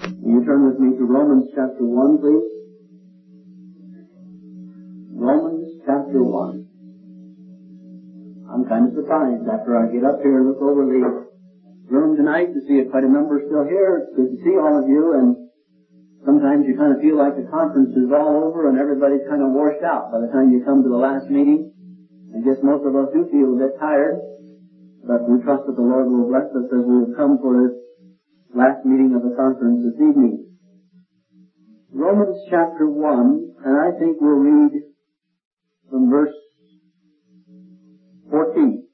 Will you turn with me to Romans chapter 1, please? Romans chapter 1. I'm kind of surprised after I get up here and look over the room tonight to see if quite a number are still here. It's good to see all of you, and sometimes you kind of feel like the conference is all over and everybody's kind of washed out by the time you come to the last meeting. I guess most of us do feel a bit tired, but we trust that the Lord will bless us as we have come for this last meeting of the conference this evening. Romans chapter 1, and I think we'll read from verse 14.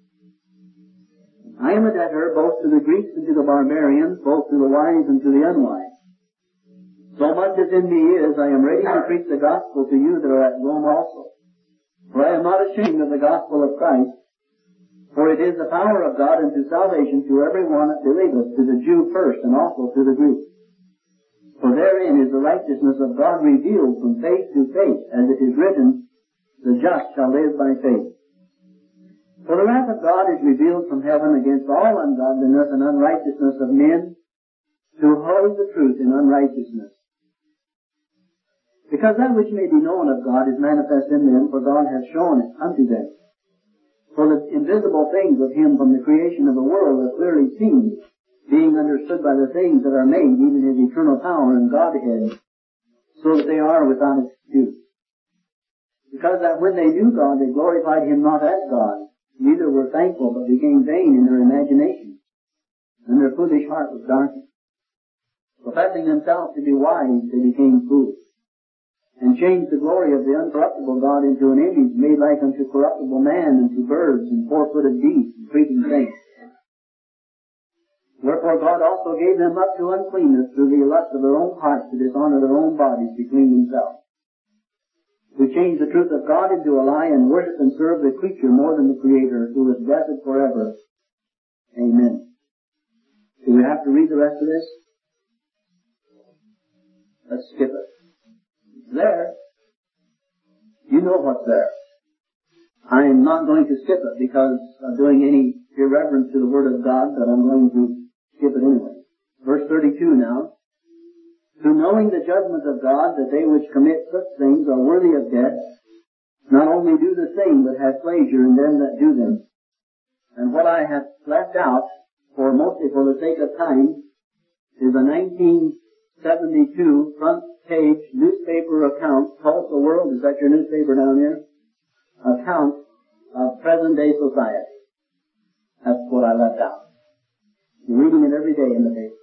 I am a debtor both to the Greeks and to the barbarians, both to the wise and to the unwise. So much as in me is, I am ready to preach the gospel to you that are at Rome also. For I am not ashamed of the gospel of Christ, for it is the power of God unto salvation to every one that believeth, to the Jew first, and also to the Greek. For therein is the righteousness of God revealed from faith to faith, as it is written, the just shall live by faith. For the wrath of God is revealed from heaven against all ungodliness and unrighteousness of men, to hold the truth in unrighteousness. Because that which may be known of God is manifest in them, for God hath shown it unto them. For the invisible things of Him from the creation of the world are clearly seen, being understood by the things that are made, even His eternal power and Godhead, so that they are without excuse. Because that when they knew God, they glorified Him not as God, neither were thankful, but became vain in their imagination, and their foolish heart was darkened. Professing themselves to be wise, they became fools, and changed the glory of the uncorruptible God into an image made like unto corruptible man, and to birds, and four-footed beasts, and creeping things. Wherefore God also gave them up to uncleanness through the lust of their own hearts, to dishonor their own bodies between themselves, who changed the truth of God into a lie, and worship and serve the creature more than the Creator, who is blessed forever. Amen. Do we have to read the rest of this? Let's skip it. There. You know what's there. I am not going to skip it because of doing any irreverence to the Word of God, but I'm going to skip it anyway. Verse 32 now. Who knowing the judgment of God, that they which commit such things are worthy of death, not only do the same, but have pleasure in them that do them. And what I have left out, mostly for the sake of time, is a 1972 front page newspaper account, Tulsa World, is that your newspaper down here? Account of present day society. That's what I left out. You're reading it every day in the paper.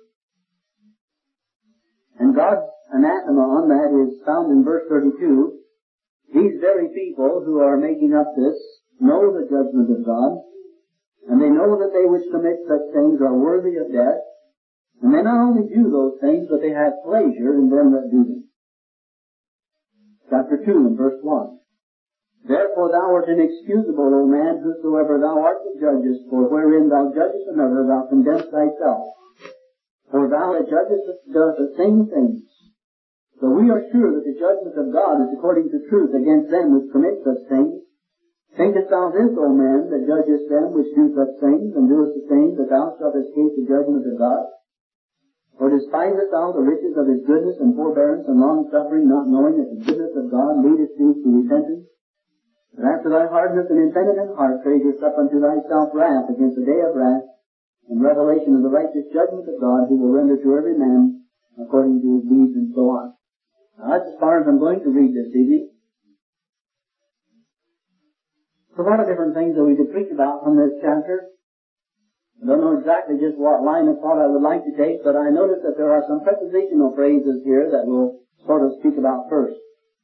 And God's anathema on that is found in verse 32. These very people who are making up this know the judgment of God, and they know that they which commit such things are worthy of death. And they not only do those things, but they have pleasure in them that do them. Chapter 2 and verse 1. Therefore thou art inexcusable, O man, whosoever thou art that judgest, for wherein thou judgest another, thou condemnest thyself. For thou that judgest does the same things. So we are sure that the judgment of God is according to truth against them which commit such things. Thinkest thou this, O man, that judgest them which do such things, and doest the same, that thou shalt escape the judgment of God? Or despisest thou the riches of His goodness and forbearance and long-suffering, not knowing that the goodness of God leadeth thee to repentance? But after thy hardness and impenitent heart treasurest up unto thyself wrath against the day of wrath, and revelation of the righteous judgment of God, who will render to every man according to his deeds, and so on. Now that's as far as I'm going to read this evening. So a lot of different things that we could preach about from this chapter. I don't know exactly just what line of thought I would like to take, but I notice that there are some prepositional phrases here that we'll sort of speak about first.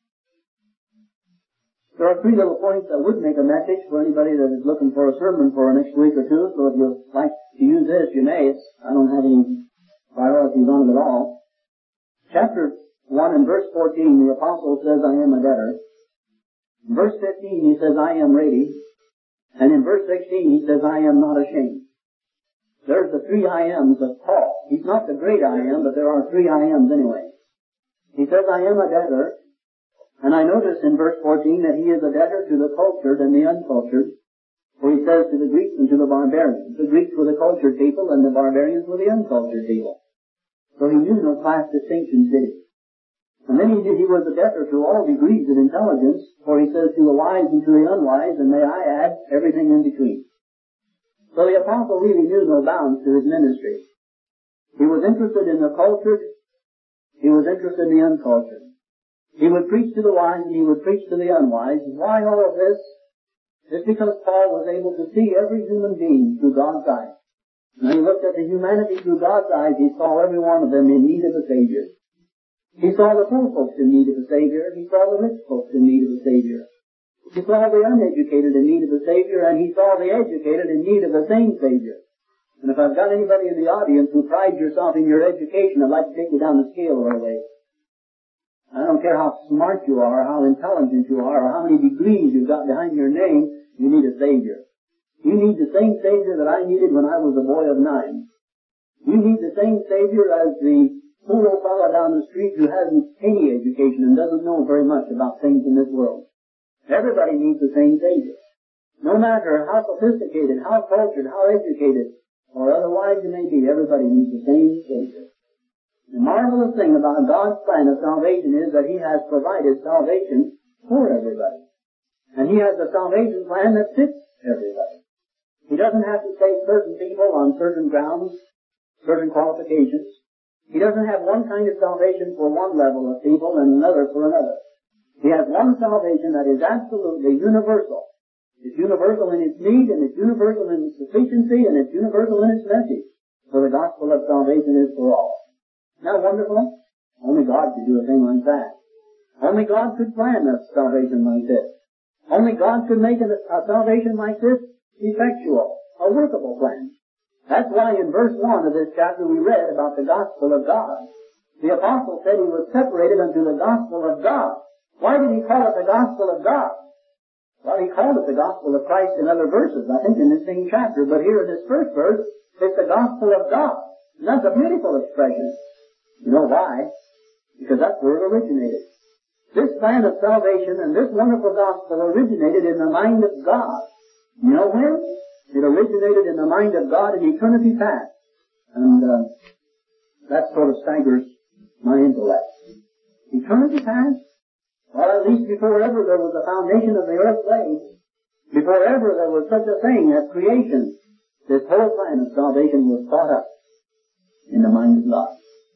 There are three little points that would make a message for anybody that is looking for a sermon for the next week or two, so if you'd like to use this, you may. I don't have any priorities on it at all. Chapter 1 and verse 14, the apostle says, I am a debtor. In verse 15, he says, I am ready. And in verse 16, he says, I am not ashamed. There's the three I ams of Paul. He's not the great I am, but there are three I ams anyway. He says, I am a debtor. And I notice in verse 14 that he is a debtor to the cultured and the uncultured. For he says to the Greeks and to the barbarians. The Greeks were the cultured people and the barbarians were the uncultured people. So he knew no class distinctions, did he? And then he knew he was the debtor to all degrees of intelligence, for he says to the wise and to the unwise, and may I add, everything in between. So the apostle really knew no bounds to his ministry. He was interested in the cultured, he was interested in the uncultured. He would preach to the wise and he would preach to the unwise. Why all of this? It's because Paul was able to see every human being through God's eyes. When he looked at the humanity through God's eyes, he saw every one of them in need of a Savior. He saw the poor folks in need of a Savior. He saw the rich folks in need of a Savior. He saw the uneducated in need of a Savior, and he saw the educated in need of the same Savior. And if I've got anybody in the audience who prides yourself in your education, I'd like to take you down the scale a little way. I don't care how smart you are, how intelligent you are, or how many degrees you've got behind your name, you need a Savior. You need the same Savior that I needed when I was a boy of 9. You need the same Savior as the poor old fellow down the street who hasn't any education and doesn't know very much about things in this world. Everybody needs the same Savior. No matter how sophisticated, how cultured, how educated, or otherwise you may be, everybody needs the same Savior. The marvelous thing about God's plan of salvation is that He has provided salvation for everybody. And He has a salvation plan that fits everybody. He doesn't have to save certain people on certain grounds, certain qualifications. He doesn't have one kind of salvation for one level of people and another for another. He has one salvation that is absolutely universal. It's universal in its need, and it's universal in its sufficiency, and it's universal in its message. For the gospel of salvation is for all. Isn't that wonderful? Only God could do a thing like that. Only God could plan a salvation like this. Only God could make a salvation like this effectual, a workable plan. That's why in verse 1 of this chapter we read about the gospel of God. The apostle said he was separated unto the gospel of God. Why did he call it the gospel of God? Well, he called it the gospel of Christ in other verses, I think in this same chapter, but here in this first verse, it's the gospel of God. And that's a beautiful expression. You know why? Because that's where it originated. This plan of salvation and this wonderful gospel originated in the mind of God. You know when? It originated in the mind of God in eternity past. And that sort of staggers my intellect. Eternity past? Well, at least before ever there was a foundation of the earth laid, before ever there was such a thing as creation, this whole plan of salvation was thought up in the mind of God.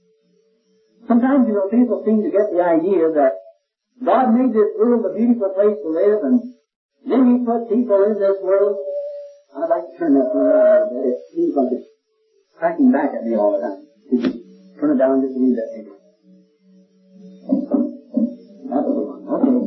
Sometimes, people seem to get the idea that God made this world a beautiful place to live, and then He put people in this world. I'd like to turn that one around a bit. It seems like it's cracking back at me all the time. Could you turn it down just a little bit, maybe? That's the one. Okay.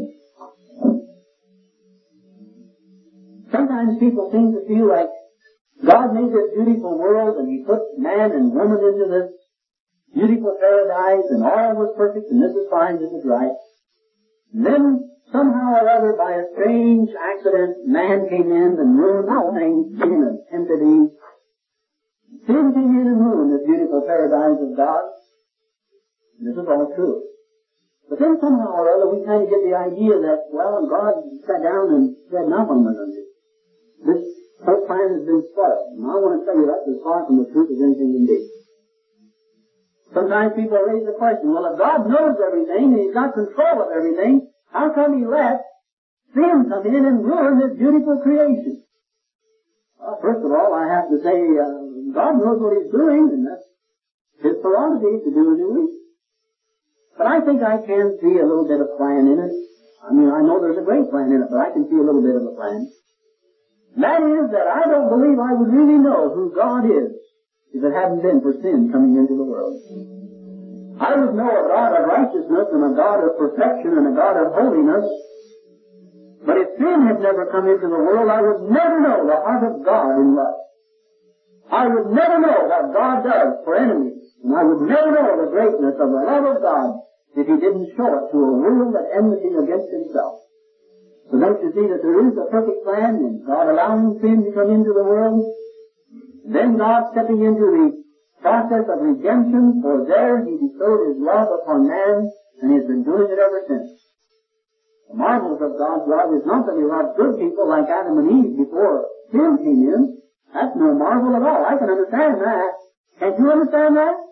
Sometimes people seem to feel like God made this beautiful world, and He put man and woman into this beautiful paradise, and all was perfect, and this is fine, this is right. And then, somehow or other, by a strange accident, man came in and ruined the whole thing, sin and tempted Eve. Sin came in and ruined this beautiful paradise of God. And this is all true. But then somehow or other, we kind of get the idea that, well, God sat down and said, now what am I going to do? This whole plan has been spoiled. And I want to tell you that's as far from the truth as anything can be. Sometimes people raise the question, well, if God knows everything and He's got control of everything, how come He let sin come in and ruin this beautiful creation? Well, first of all, I have to say, God knows what He's doing, and that's His prerogative to do as He wishes. But I think I can see a little bit of plan in it. I mean, I know there's a great plan in it, but I can see a little bit of a plan. That is that I don't believe I would really know who God is if it hadn't been for sin coming into the world. I would know a God of righteousness and a God of perfection and a God of holiness. But if sin had never come into the world, I would never know the heart of God in love. I would never know what God does for enemies. And I would never know the greatness of the love of God if He didn't show it to a world at enmity against Himself. So don't you see that there is a perfect plan in God allowing sin to come into the world? Then God stepping into the process of redemption, for there He bestowed His love upon man, and He has been doing it ever since. The marvels of God's love is not that He loved good people like Adam and Eve before sin came in. That's no marvel at all. I can understand that. Can't you understand that?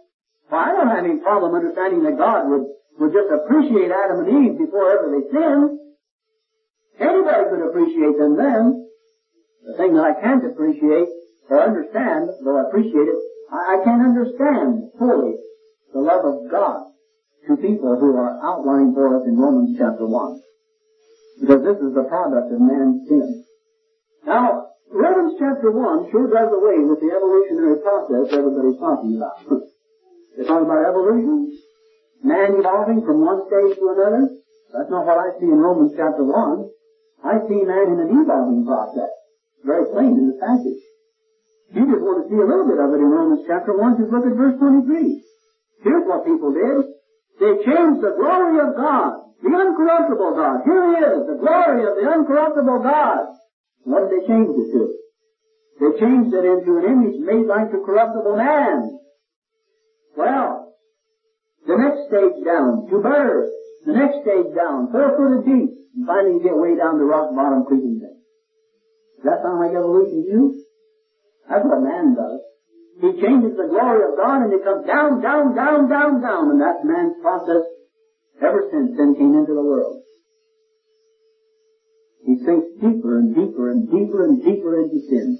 Well, I don't have any problem understanding that God would just appreciate Adam and Eve before ever they sinned. Anybody could appreciate them then. The thing that I can't appreciate or understand, though I appreciate it, I can't understand fully the love of God to people who are outlined for us in Romans chapter 1. Because this is the product of man's sin. Now, Romans chapter 1 sure does away with the evolutionary process everybody's talking about. They talk about evolution, man evolving from one stage to another. That's not what I see in Romans chapter 1. I see man in an evolving process. Very plain in the passage. You just want to see a little bit of it in Romans chapter 1, just look at verse 23. Here's what people did. They changed the glory of God, the uncorruptible God. Here he is, the glory of the uncorruptible God. What did they change it to? They changed it into an image made like the corruptible man. Well, the next stage down, to birds. The next stage down, 4-footed beasts. And finally you get way down to rock bottom creeping things. Does that sound like evolution to you? That's what man does. He changes the glory of God and it comes down, down, down, down, down. And that's man's process ever since sin came into the world. He sinks deeper and deeper and deeper and deeper into sin.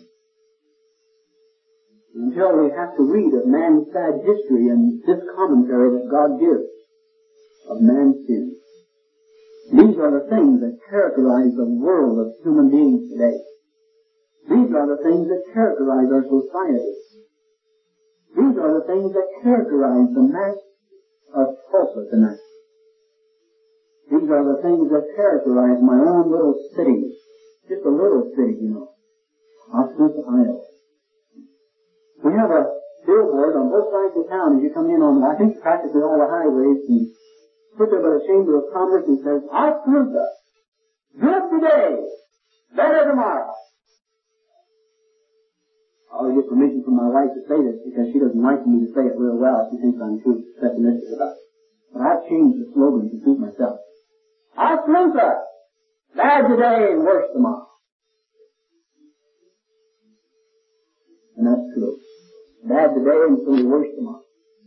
Until we have to read of man's sad history and this commentary that God gives of man's sin. These are the things that characterize the world of human beings today. These are the things that characterize our society. These are the things that characterize the mass of Tulsa tonight. These are the things that characterize my own little city. Just a little city, you know. Osmus, Iowa. We have a billboard on both sides of town as you come in on, I think, practically all the highways, and put there by the Chamber of Commerce and says, Osmusa, good today, better tomorrow. I'll get permission from my wife to say this because she doesn't like me to say it real well. She thinks I'm too pessimistic about it. But I've changed the slogan to suit myself. Osmusa, bad today and worse tomorrow. And that's true. Bad today and it's going to be worse tomorrow.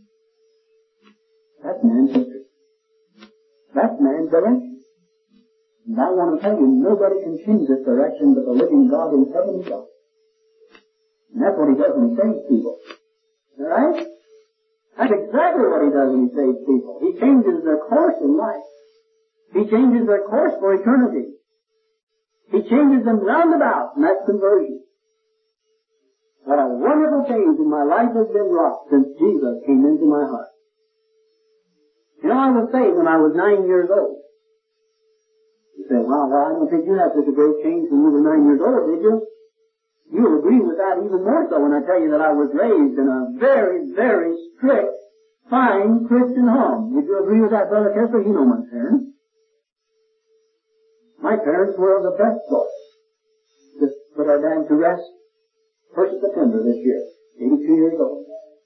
That's man's history. That's man's direction. And I want to tell you, nobody can change this direction but the living God in heaven himself. And that's what he does when he saves people. Alright? That's exactly what he does when he saves people. He changes their course in life. He changes their course for eternity. He changes them roundabout, and that's conversion. What a wonderful change in my life has been wrought since Jesus came into my heart. You know, I was saved when I was 9 years old. You say, well, I don't think you had such a great change when you were 9 years old, did you? You'll agree with that even more so when I tell you that I was raised in a very, very strict, fine Christian home. Would you agree with that, Brother Kessler? You know my parents. My parents were of the best sort. Just put our dad to rest 1st of September this year, 82 years old.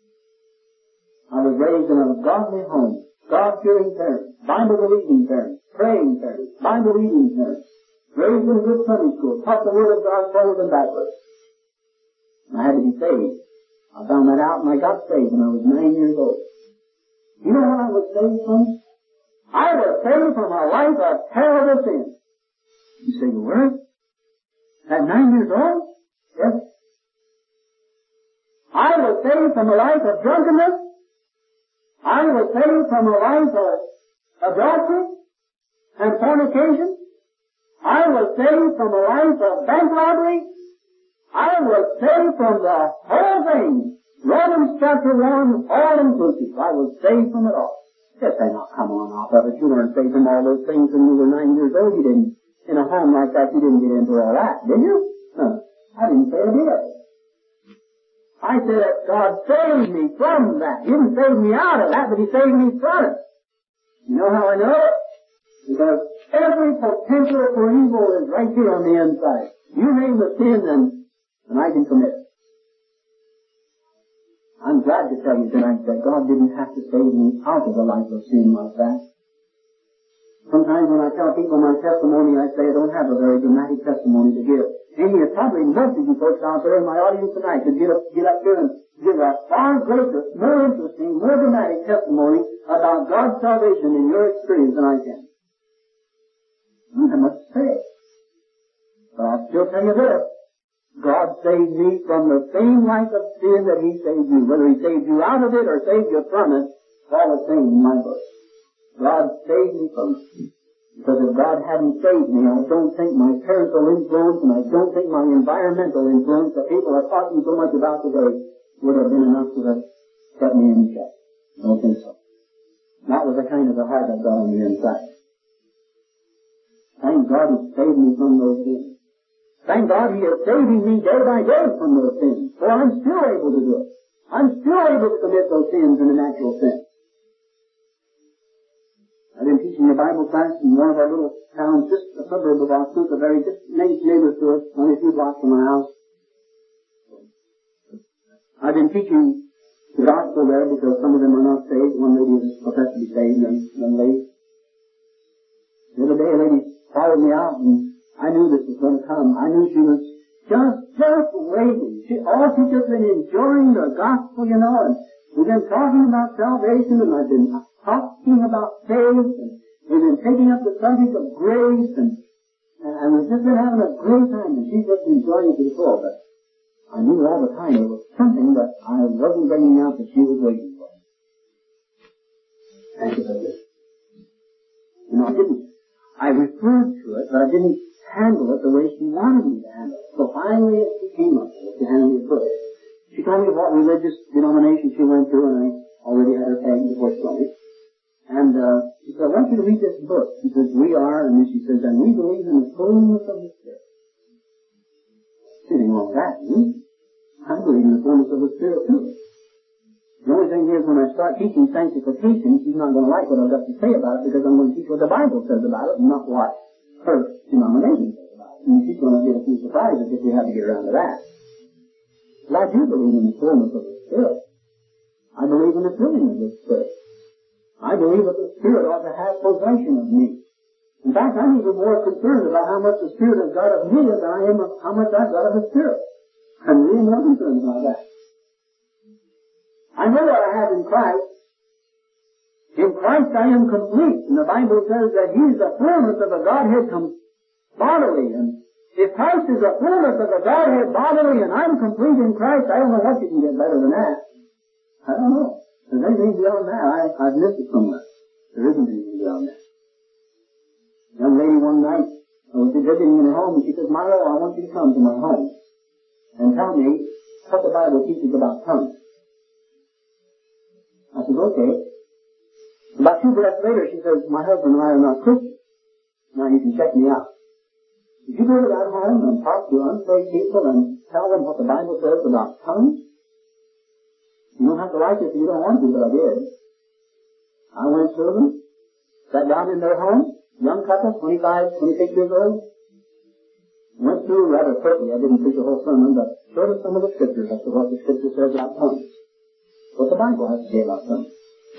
I was raised in a godly home, God-fearing parents, Bible-believing parents, praying parents, Bible-reading parents, raised in a good Sunday school, taught the Word of God forward and backwards. I had to be saved. I found that out and I got saved when I was 9 years old. You know what I was saved from? I was saved from a life of terrible sin. You say, you were? At 9 years old? Yes. I was saved from a life of drunkenness. I was saved from a life of adultery and fornication. I was saved from a life of bank robbery. I was saved from the whole thing. Romans chapter 1, all inclusive. I was saved from it all. Just say, now come on off of it. You weren't saved from all those things when you were 9 years old. You didn't. In a home like that, you didn't get into all that, did you? No. I didn't say it either. I said that God saved me from that. He didn't save me out of that, but He saved me from it. You know how I know it? Because every potential for evil is right here on the inside. You name the sin and I can commit it. I'm glad to tell you tonight that God didn't have to save me out of the life of sin like that. Sometimes when I tell people my testimony, I say I don't have a very dramatic testimony to give. And probably most of you folks out there in my audience tonight could get up here and give a far greater, more interesting, more dramatic testimony about God's salvation in your experience than I can. I don't have much to say. But I'll still tell you this. God saved me from the same life of sin that He saved you. Whether He saved you out of it or saved you from it, it's all the same in my book. God saved me from it. Because if God hadn't saved me, I don't think my parental influence and I don't think my environmental influence that people are talking so much about today would have been enough to have kept me in check. I don't think so. Not with the kind of a heart I've got on the inside. Thank God He saved me from those sins. Thank God He is saving me day by day from those sins. For I'm still able to do it. I'm still able to commit those sins in the natural sense. I've been teaching a Bible class in one of our little towns, just a suburb of Austin, a very nice neighbor to us, only a few blocks from our house. I've been teaching the gospel there because some of them are not saved. One lady is professed to be saved, and young lady. The other day a lady followed me out, and I knew this was going to come. I knew she was just waiting. All she'd just been enjoying the gospel, you know, and we've been talking about salvation, and I've been talking about faith, and we've been taking up the subject of grace, and we've just been having a great time, and she's just enjoying it to the full. But I knew all the time there was something that I wasn't bringing out that she was waiting for. Thank you for this. You know, I referred to it, but I didn't handle it the way she wanted me to handle it. So finally she came up with it to handle it first. She told me what religious denomination she went to, and I already had her pegged before she told me. And she said, I want you to read this book. She says, we are, and then she says, and we believe in the fullness of the Spirit. Nothing wrong with that, I believe in the fullness of the Spirit too. The only thing is, when I start teaching sanctification, she's not going to like what I've got to say about it, because I'm going to teach what the Bible says about it, and not what her denomination says about it. And she's going to get a few surprises if we have to get around to that. But I do believe in the fullness of the Spirit. I believe in the filling of the Spirit. I believe that the Spirit ought to have possession of me. In fact, I'm even more concerned about how much the Spirit has got of me than I am of how much I've got of the Spirit. I'm really more concerned about that. I know what I have in Christ. In Christ I am complete. And the Bible says that He is the fullness of the Godhead bodily. And if Christ is the fullness of the Godhead bodily and I'm complete in Christ, I don't know what you can get better than that. I don't know. If there's anything beyond that, I've missed it somewhere. There isn't anything beyond that. A young lady one night, I was visiting in her home, and she says, Milo, I want you to come to my home and tell me what the Bible teaches about tongues. I said, okay. About 2 breaths later, she says, my husband and I are not Christians. Now you can check me out. Did you go to that home and talk to unsaved people and tell them what the Bible says about tongues? You don't have to like it if you don't want to, but I did. I went to them, sat down in their home, young couple, 25, 26 years old. Went through rather quickly. I didn't preach the whole sermon, but showed us some of the scriptures as to what the scripture says about tongues. What the Bible has to say about tongues.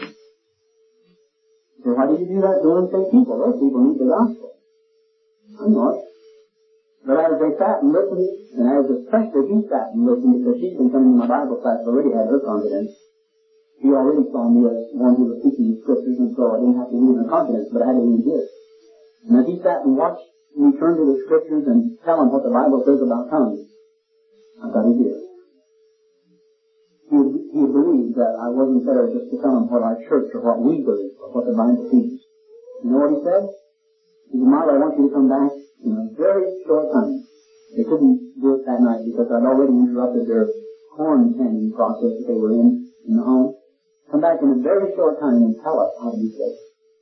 So why did you do that to unsaved people? Those people need the gospel. I know it. But as they sat and listened, and as especially he sat and listened, because she's been coming to my Bible class, already had her confidence. He already saw me as one who was teaching the scriptures, and so I didn't have to read her confidence, but I had to read his. And as he sat and watched me turn to the scriptures and tell him what the Bible says about tongues, I got his ear. He believed that I wasn't there just to tell him what our church or what we believe or what the Bible teaches. You know what he said? He said, Marla, I want you to come back in a very short time. They couldn't do it that night because I'd already interrupted their corn canning process that they were in the home. Come back in a very short time and tell us how to be saved.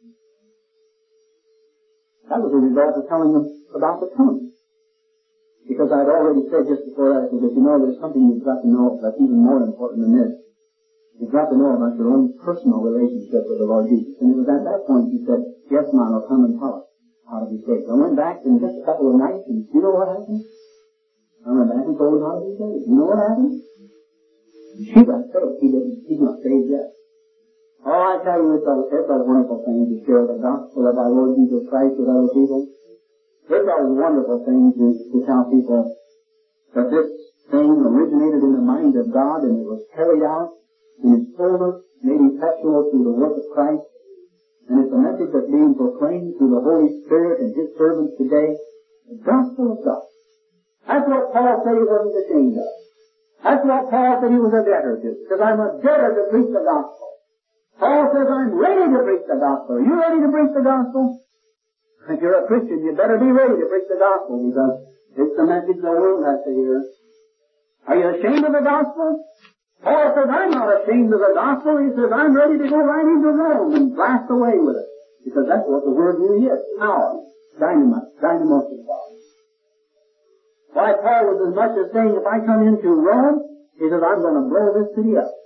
That was the result of telling them about the tongue. Because I'd already said just before that, I said, you know, there's something you've got to know that's even more important than this. You've got to know about your own personal relationship with the Lord Jesus. And it was at that point he said, yes, Milo, come and tell us how to be saved. I went back in just a couple of nights, and you know what happened? I went back and told him how to be saved. You know what happened? She got saved. He's not saved yet. Oh, I tell you, it's a wonderful thing to share the gospel of our Lord Jesus Christ with other people. It's a wonderful thing to tell people that this saying originated in the mind of God, and it was carried out in its fullness, made effectual through the work of Christ. And it's a message that's being proclaimed through the Holy Spirit and His servants today. The gospel of God. That's what Paul said he wasn't ashamed of. That's what Paul said he was a debtor to. Because I'm a debtor to preach the gospel. Paul says I'm ready to preach the gospel. Are you ready to preach the gospel? If you're a Christian, you better be ready to preach the gospel, because it's the message the world has to hear. Are you ashamed of the gospel? Paul says, I'm not ashamed of the gospel. He says, I'm ready to go right into Rome and blast away with it. Because that's what the word really is. Power. Dynamos of God. Why, Paul was as much as saying, if I come into Rome, he says, I'm going to blow this city up.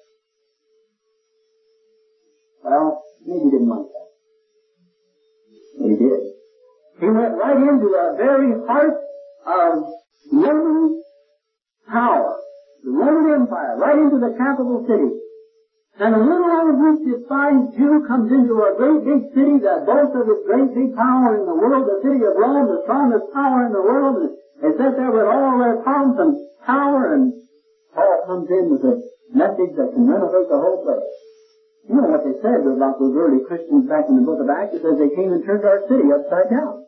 Well, maybe he didn't like that. But he did. He went right into the very heart of Roman power, the Roman Empire, right into the capital city. And a little old group despised Jew comes into a great big city that boasts of its great big power in the world, the city of Rome, the strongest power in the world, and they sit there with all their pomp and power, and Paul comes in with a message that can renovate the whole place. You know what they said about those early Christians back in the book of Acts? It says they came and turned our city upside down.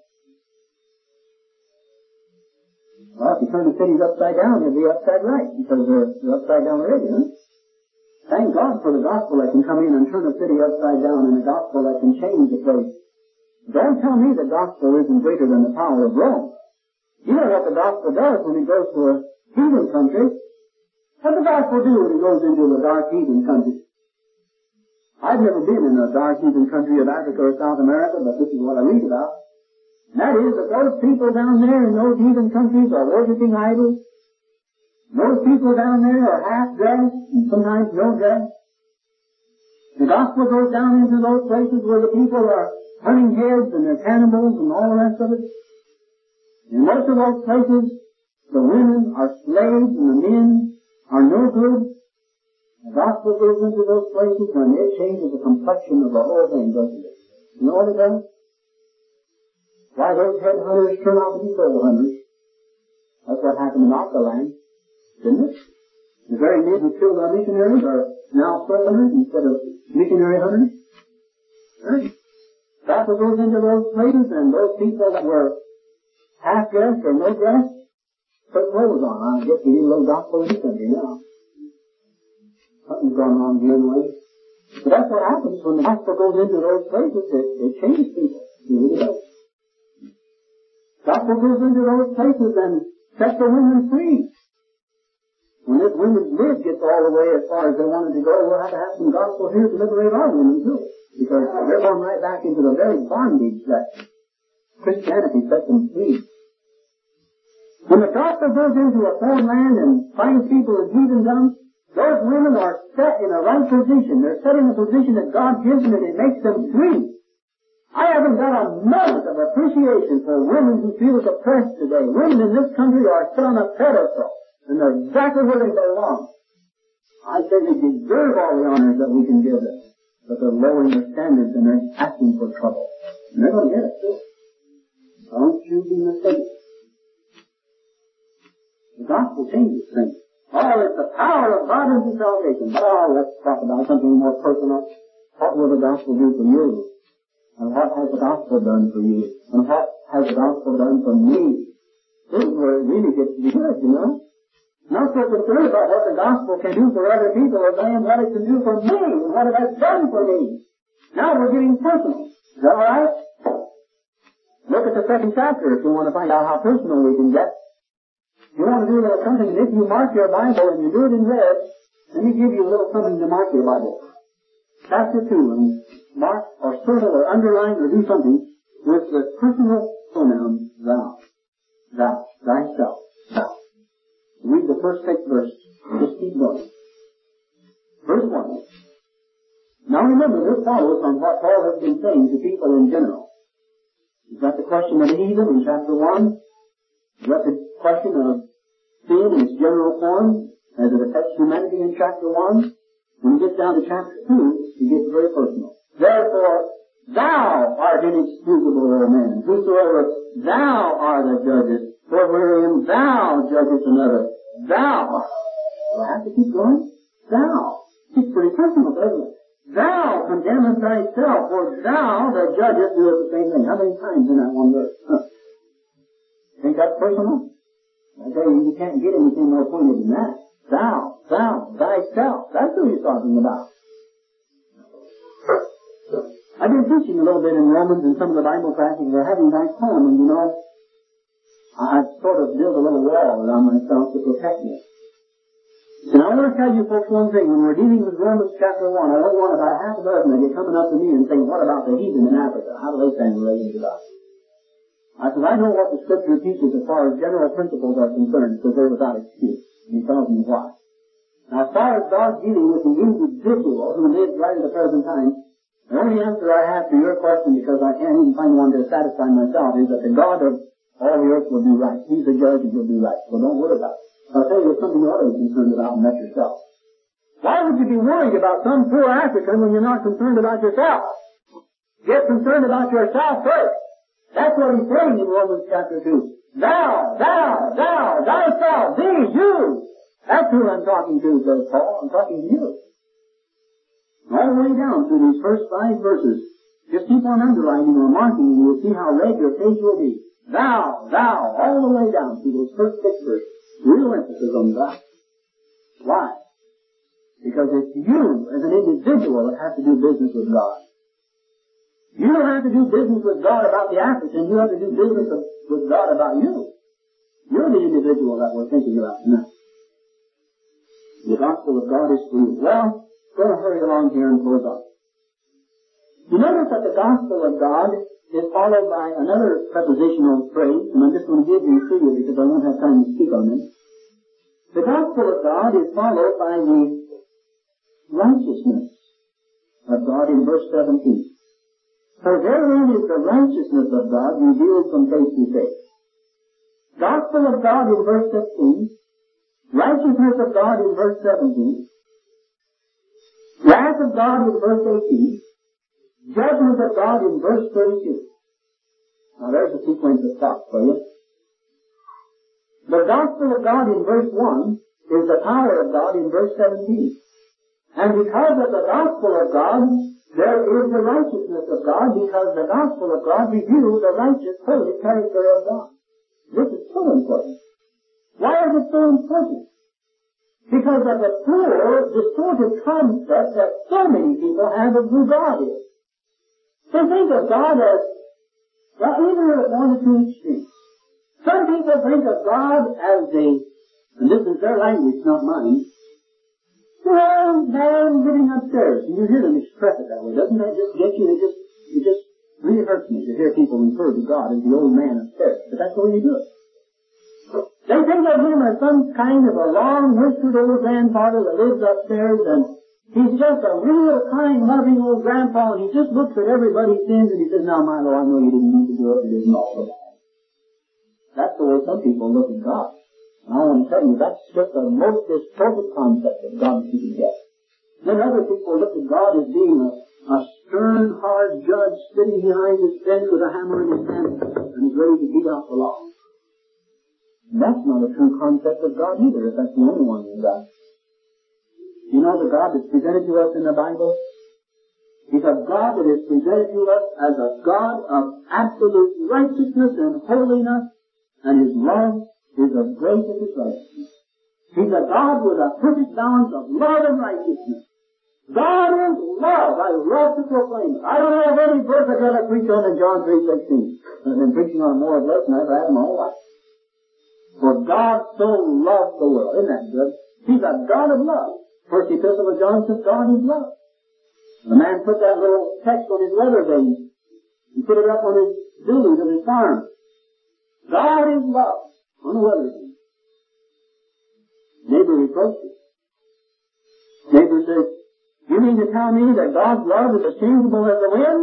Well, if you turn the cities upside down, they'll be upside right, because they're upside down already, huh? Thank God for the gospel that can come in and turn a city upside down, and the gospel that can change the place. Don't tell me the gospel isn't greater than the power of Rome. You know what the gospel does when it goes to a heathen country? What does the gospel do when it goes into a dark heathen country? I've never been in a dark heathen country of Africa or South America, but this is what I read about. And that is that those people down there in those heathen countries are worshiping idols. Those people down there are half-dressed and sometimes no dress. The gospel goes down into those places where the people are hunting heads and they're cannibals and all the rest of it. In most of those places, the women are slaves and the men are no good. The gospel goes into those places and it changes the complexion of the whole thing, doesn't it? You know what it does? Why, those headhunters turn out to be soul hunters. That's what happened in Alkaland, didn't it? The very men who killed our missionaries are now soul hunters instead of missionary hunters. Right? Gospel goes into those places, and those people that were half-dressed or no dress put clothes on. I guess we need a little gospel in this country now. Something's going on here anyway. But that's what happens when the gospel goes into those places. It changes people. It really does. Gospel goes into those places and sets the women free. When this women's lid gets all the way as far as they wanted to go, we'll have to have some gospel here to liberate our women too. Because they're going right back into the very bondage that Christianity set them free. When the gospel goes into a foreign land and finds people in heathendom, those women are set in a right position. They're set in a position that God gives them, and it makes them free. I haven't got a moment of appreciation for women who feel oppressed today. Women in this country are set on a pedestal, and they're exactly where they belong. I say they deserve all the honors that we can give them, but they're lowering their standards and they're asking for trouble. And they're going to get it too. Don't you be mistaken. The gospel changes things. Oh, it's the power of God into salvation. Oh, let's talk about something more personal. What will the gospel do for you? And what has the gospel done for you? And what has the gospel done for me? This is where it really gets to be good, you know? Not so concerned about what the gospel can do for other people, or saying what it can do for me, and what it has done for me. Now we're getting personal. Is that all right? Look at the second chapter if you want to find out how personal we can get. You want to do a little something, and if you mark your Bible and you do it in red, let me give you a little something to mark your Bible. Chapter 2, and mark or circle or underline or do something with the personal pronoun thou. Thou. Thyself. Thou. Read the first 6 verses. Just keep going. Verse 1. Now remember, this follows on what Paul has been saying to people in general. You've got the question of the heathen in chapter 1. You've got the question of sin in its general form as it affects humanity in chapter 1. When you get down to chapter 2, it gets very personal. Therefore, thou art inexcusable, O man, whosoever thou art that judgest, for wherein thou judgest another, Thou. Do I have to keep going? Thou. It's pretty personal, doesn't it? Thou condemnest thyself, for thou that judgest doest the same thing. How many times in that one verse? Think that's personal? I tell you, you can't get anything more pointed than that. Thou, thyself. That's who he's talking about. I've been teaching a little bit in Romans and some of the Bible classes we're having back home, and you know, I've sort of built a little wall around myself to protect me. And I want to tell you folks one thing. When we're dealing with Romans chapter 1, I don't want about half a dozen of you coming up to me and saying, what about the heathen in Africa? How do they stand relating to God? I said, I know what the Scripture teaches as far as general principles are concerned, because they're without excuse. And he tells me why. Now, as far as God dealing with the individual who lives right at the present time, the only answer I have to your question, because I can't even find one to satisfy myself, is that the God of all the earth will do right. He's the judge and he'll do right. So don't worry about it. I'll tell you something you ought to be concerned about, and that's yourself. Why would you be worried about some poor African when you're not concerned about yourself? Get concerned about yourself first. That's what he's saying in Romans chapter 2. Thou, thyself, thee, you. That's who I'm talking to, says Paul. I'm talking to you. All the way down through these first 5 verses. Just keep on underlining or marking, and you'll see how red your face will be. Thou, all the way down through those first 6 verses. Real emphasis on that. Why? Because it's you as an individual that have to do business with God. You don't have to do business with God about the African. You have to do business with God about you. You're the individual that we're thinking about tonight. The gospel of God is for you. Well, going to hurry along here and close up. You notice that the gospel of God is followed by another prepositional phrase, and I'm just going to give these to you because I won't have time to speak on them. The gospel of God is followed by the righteousness of God in verse 17. For therein is the righteousness of God revealed from faith to faith. Gospel of God in verse 16, righteousness of God in verse 17, wrath of God in verse 18, judgment of God in verse 32. Now there's a sequence of thoughts for you. The gospel of God in verse 1 is the power of God in verse 17. And because of the gospel of God, there is the righteousness of God, because the gospel of God reveals the righteous, holy character of God. This is so important. Why is it so important? Because of the poor, distorted concept that so many people have of who God is. They think of God as, well, either at one or two extremes. Some people think of God as and this is their language, not mine, well, man living upstairs. And you hear them express it that way. Doesn't that just get you? It just really hurts me to hear people refer to God as the old man upstairs. But that's the way you do it. They think of him as some kind of a long-whiskered old grandfather that lives upstairs, and he's just a real kind, loving old grandpa, and he just looks at everybody's sins and he says, now, Milo, I know you didn't mean to do it. It isn't all so bad. That's the way some people look at God. And I want to tell you, that's just the most distorted concept of God that you can get. Then other people look at God as being a stern, hard judge sitting behind his bench with a hammer in his hand and he's ready to beat out the law. And that's not a true concept of God either, if that's the only one you've got. You know the God that's presented to us in the Bible? He's a God that is presented to us as a God of absolute righteousness and holiness, and his love is of grace and his righteousness. He's a God with a perfect balance of love and righteousness. God is love. I love to proclaim it. I don't know of any verse I've ever preached on in John 3:16. I've been preaching on more of this than I've ever had in my whole life. For God so loved the world. Isn't that good? He's a God of love. First epistle of John says God is love. The man put that little text on his weather vane and put it up on his buildings of his farm. God is love on the weather vane. Neighbor reproached him. Neighbor says, you mean to tell me that God's love is as changeable as the wind?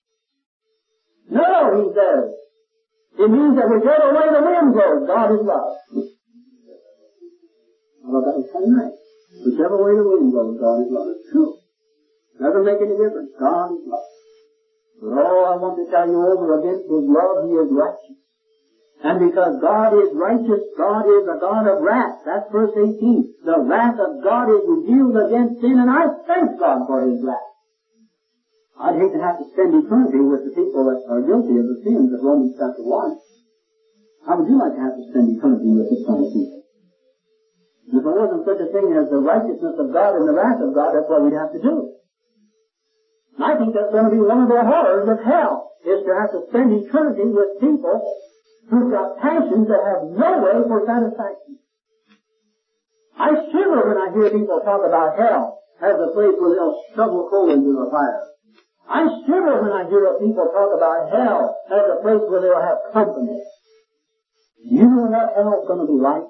No, he says. It means that whichever way the wind goes, God is love. I thought that was kind of nice. Whichever way the wind goes, God is love. It's true. Doesn't make any difference. God is love. But all I want to tell you over against his love, he is righteous. And because God is righteous, God is a God of wrath. That's verse 18. The wrath of God is revealed against sin, and I thank God for His wrath. I'd hate to have to spend eternity with the people that are guilty of the sins of Romans chapter 1. How would you like to have to spend eternity with this kind of people? If there wasn't such a thing as the righteousness of God and the wrath of God, that's what we'd have to do. And I think that's going to be one of the horrors of hell, is to have to spend eternity with people who've got passions that have no way for satisfaction. I shiver when I hear people talk about hell as a place where they'll shovel coal into the fire. I shiver when I hear people talk about hell as a place where they'll have company. Do you know what hell's going to be like?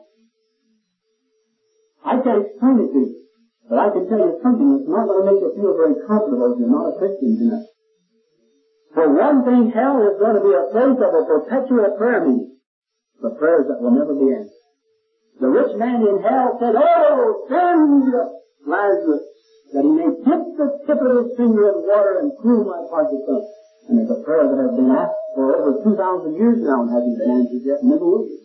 I can't explain it to you, but I can tell you something that's not going to make you feel very comfortable if you're not a Christian tonight. For one thing, hell is going to be a place of a perpetual prayer meeting, for prayers that will never be answered. The rich man in hell said, "Oh, send Lazarus, that he may dip the tip of his finger in water and cool my parched tongue." And it's a prayer that has been asked for over 2,000 years now and hasn't been answered yet, and never will be.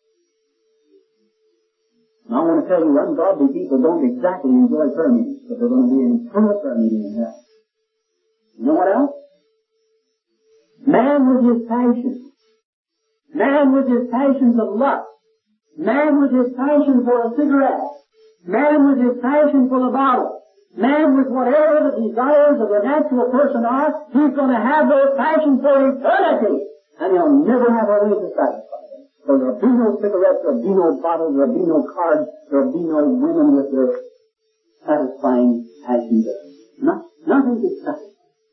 And I want to tell you, ungodly people don't exactly enjoy prayer meetings, but they're going to be an eternal prayer meeting in hell. You know what else? Man with his passions. Man with his passions of lust. Man with his passion for a cigarette. Man with his passion for the bottle. Man with whatever the desires of the natural person are, he's going to have those passions for eternity. And he'll never have a way to satisfy them. So there'll be no cigarettes, there'll be no bottles, there'll be no cards, there'll be no women with their satisfying passions. Nothing to satisfy.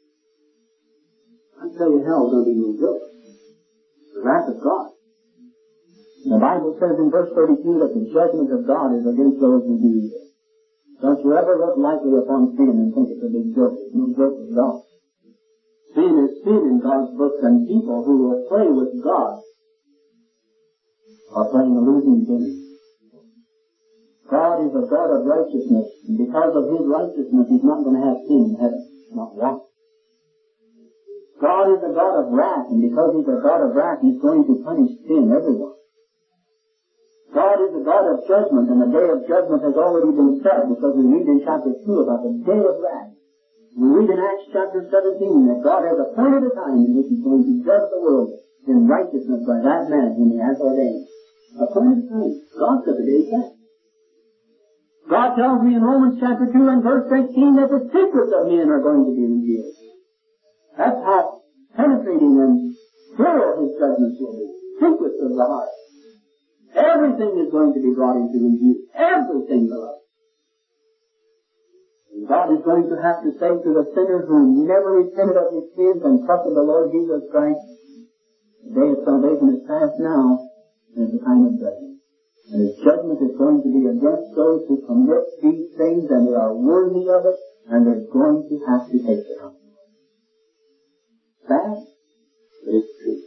I tell you, hell is going to be no joke. The wrath of God. The Bible says in verse 32 that the judgment of God is against those who do evil. Don't you ever look lightly upon sin and think it's a big joke. It's no joke with God. Sin is sin in God's books, and people who will play with God are playing a losing game. God is a God of righteousness, and because of His righteousness, He's not going to have sin in heaven. Not one. God is a God of wrath, and because He's a God of wrath, He's going to punish sin everywhere. God is a God of judgment, and the day of judgment has already been set, because we read in chapter 2 about the day of wrath. We read in Acts chapter 17 that God has appointed a time in which He's going to judge the world in righteousness by that man whom He has ordained. Appointed time. God said the day is set. God tells me in Romans chapter 2 and verse 16 that the secrets of men are going to be revealed. That's how penetrating and thorough His judgments will be. Secrets of the heart. Everything is going to be brought into review. Everything, beloved. And God is going to have to say to the sinner who never repented of his sins and trusted the Lord Jesus Christ, the day of salvation is past now, and it's the time of judgment. And His judgment is going to be against those who commit these things, and they are worthy of it, and they're going to have to take it up. Sad, but it's true.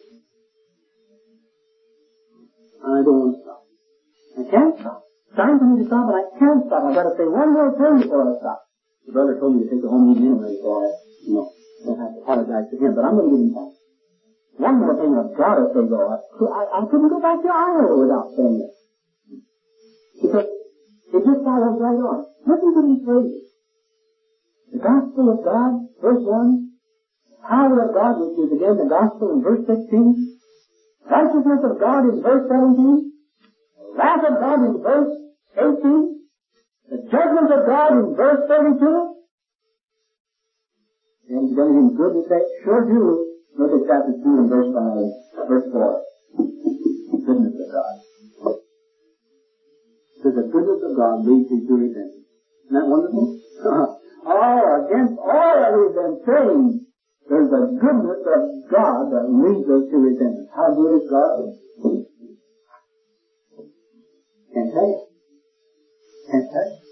I don't want to stop. I can't stop. It's time for me to stop, but I can't stop. I've got to say one more thing before I stop. The brother told me to take the home meeting anyway, so I, don't have to apologize to him, but I'm going to give him time. One more thing I've got to say, though. I couldn't go back to Iowa without saying it. Because it just follows right on. Listen to these phrases. The gospel of God, verse 1. Power of God, which is again the gospel in verse 16. Righteousness of God in verse 17. Wrath of God in verse 18. The judgment of God in verse 32. And you got anything good to say? Sure do. Look at chapter 2 and verse 5, verse 4. Goodness of God. So the goodness of God leads you to repentance. Isn't that wonderful? Against all that we've been saying, there's a goodness of God that leads us to repentance. How good is God? Can't tell you. Can't tell you.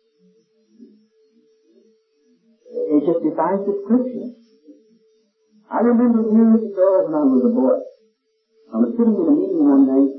It just defies description. I remember years ago when I was a boy. I was sitting in a meeting one night.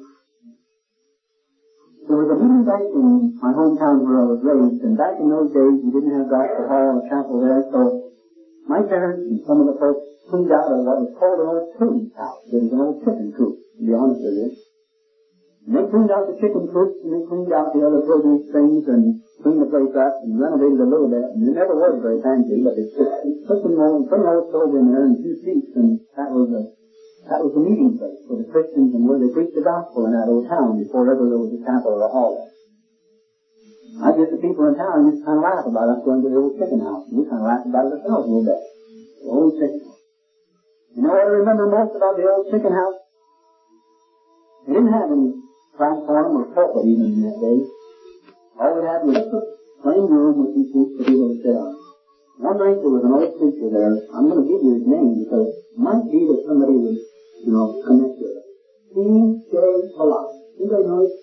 There was a meeting back in my hometown where I was raised, and back in those days we didn't have gospel hall or chapel there, so my parents and some of the folks cleaned out of what was called an old coon's house. It was an old chicken coop. to be honest with you. And they cleaned out the chicken coops, and they cleaned out the other produce things, and cleaned the place up, and renovated a little bit, and it never was very fancy, but it's put some old stove in there and 2 seats, and that was the meeting place for the Christians and where they preached the gospel in that old town before ever there was a chapel or a hall. I guess the people in town used to kind of laugh about us going to the old chicken house, and we kind of laughed about it ourselves a little bit. The old chicken house. You know what I remember most about the old chicken house? They didn't have any platform or pulpit even in that day. All we had was a plain room with some seats for people to sit on. One night there was an old preacher there. I'm going to give you his name because it might be that somebody would, connect with it. P.J. Pollock. Anybody know it?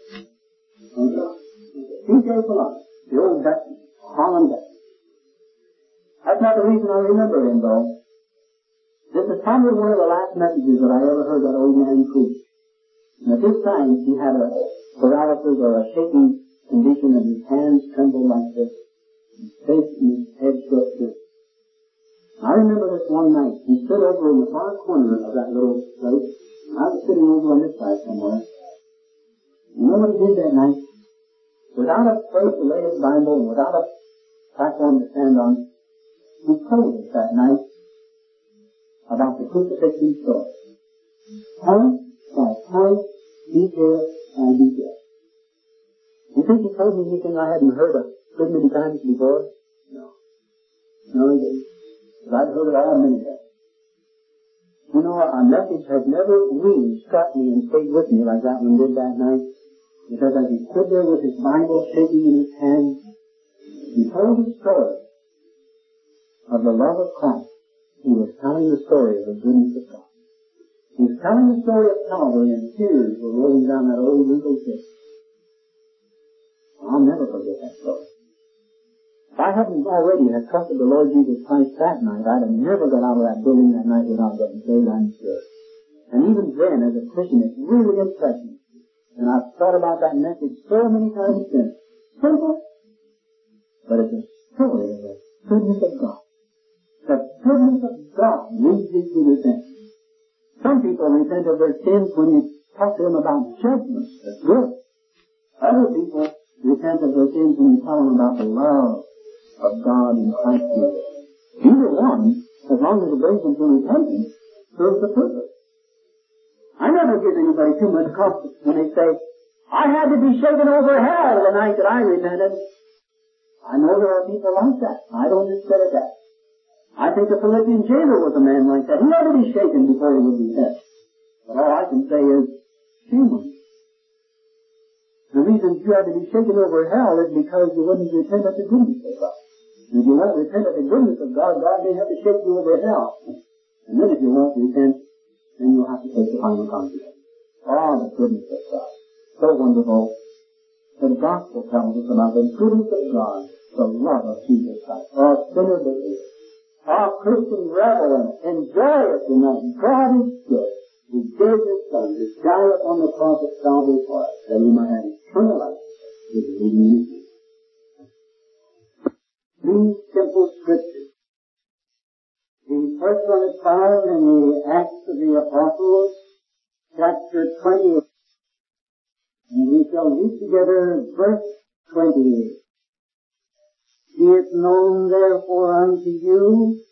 P.J. Pollock, the old Dutchman, Holland Dutchman. That's not the reason I remember him, though. This is probably one of the last messages that I ever heard that old man preach. And at this time, he had a paralysis or a shaking condition, and his hands trembled like this. His face and his head shook too. I remember this one night. He stood over in the far corner of that little place. I was sitting over on this side somewhere. You know what he did that night? Without a place to lay his Bible and without a platform to stand on, he told us that night about the crucifixion story. Point by point, detail and detail. You think he told me anything I hadn't heard a good many times before? No. No, he didn't. But I'd heard it all many times. You know, a message has never really struck me and stayed with me like that one did that night. Because as he stood there with his Bible shaking in his hand, he told the story of the love of Christ. He was telling the story of the goodness of God. He was telling the story of Calvary, and tears were rolling down that old wrinkled face. I'll never forget that story. If I hadn't already had trusted the Lord Jesus Christ that night, I'd have never got out of that building that night without getting saved, I'm sure. And even then, as a Christian, it really impressed me. And I've thought about that message so many times since. Simple, but it's a story of the goodness of God. The goodness of God leads you to repentance. Some people repent of their sins when you talk to them about judgment. That's good. Other people repent of their sins when you tell them about the love of God in Christ Jesus. Either one, as long as it brings them to repentance, serves the purpose. I never give anybody too much comfort when they say, I had to be shaken over hell the night that I repented. I know there are people like that. I don't discredit that. I think the Philippian jailer was a man like that. He had to be shaken before he would repent. But all I can say is, shame on you. The reason you had to be shaken over hell is because you wouldn't repent of the goodness of God. And if you won't repent of the goodness of God, God may have to shake you over hell. And then if you won't repent, then you'll have to take the final consequence. Oh, the goodness of God. So wonderful. The gospel tells us about the goodness of God, the love of Jesus Christ. Our sinner believer. Our Christian revel in it. Enjoy it tonight. God is good. He gave His Son to die upon the cross of Calvary for us, that we might have eternal life with the living in His. These simple scriptures. The first one is found in the Acts of the Apostles, chapter 28. And we shall read together verse 28. Be it known therefore unto you,